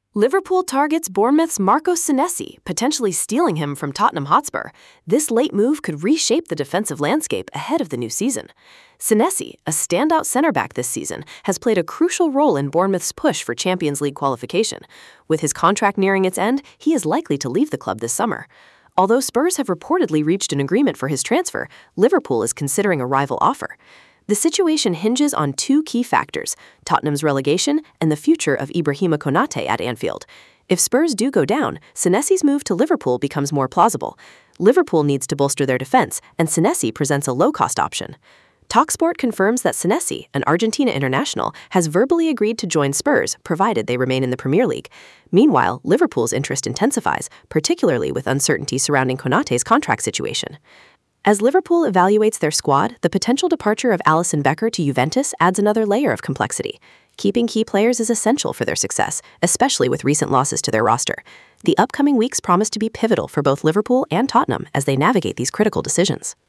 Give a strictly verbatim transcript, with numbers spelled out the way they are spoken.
Liverpool targets Bournemouth's Marco Senesi, potentially stealing him from Tottenham Hotspur. This late move could reshape the defensive landscape ahead of the new season. Senesi, a standout centre-back this season, has played a crucial role in Bournemouth's push for Champions League qualification. With his contract nearing its end, he is likely to leave the club this summer. Although Spurs have reportedly reached an agreement for his transfer, Liverpool is considering a rival offer. The situation hinges on two key factors: Tottenham's relegation and the future of Ibrahima Konate at Anfield. If Spurs do go down, Senesi's move to Liverpool becomes more plausible. Liverpool needs to bolster their defense, and Senesi presents a low-cost option. TalkSport confirms that Senesi, an Argentina international, has verbally agreed to join Spurs, provided they remain in the Premier League. Meanwhile, Liverpool's interest intensifies, particularly with uncertainty surrounding Konate's contract situation. As Liverpool evaluates their squad, the potential departure of Alisson Becker to Juventus adds another layer of complexity. Keeping key players is essential for their success, especially with recent losses to their roster. The upcoming weeks promise to be pivotal for both Liverpool and Tottenham as they navigate these critical decisions.